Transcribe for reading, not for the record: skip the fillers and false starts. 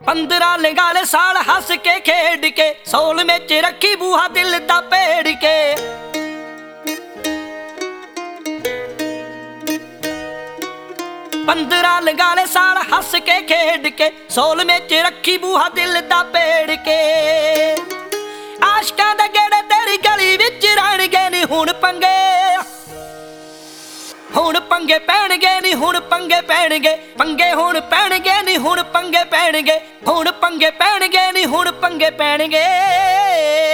15 ਲੰਗਾਲੇ ਸਾਲ ਹੱਸ ਕੇ ਖੇਡ ਕੇ ਸੋਲ ਵਿੱਚ ਰੱਖੀ ਬੂਹਾ ਦਿਲ ਦਾ ਪੇੜ ਕੇ। 15 ਲੰਗਾਲੇ ਸਾਲ ਹੱਸ ਕੇ ਖੇਡ ਕੇ ਸੋਲ ਵਿੱਚ ਰੱਖੀ ਬੂਹਾ ਦਿਲ ਦਾ ਪੇੜ ਕੇ। ਆਸ਼ਕਾਂ ਦੇ ਗੇੜੇ ਤੇਰੀ ਗਲੀ ਵਿੱਚ ਰਹਿਣਗੇ ਨੀ ਹੁਣ ਪੰਗੇ, ਹੁਣ ਪੰਗੇ ਪੈਣਗੇ ਨੀ ਹੁਣ ਪੰਗੇ ਪੈਣਗੇ, ਪੰਗੇ ਹੁਣ ਪੈਣਗੇ ਨੀ ਹੁਣ ਪੰਗੇ ਪੈਣਗੇ, ਹੁਣ ਪੰਗੇ ਪੈਣਗੇ ਨੀ ਹੁਣ ਪੰਗੇ ਪੈਣਗੇ।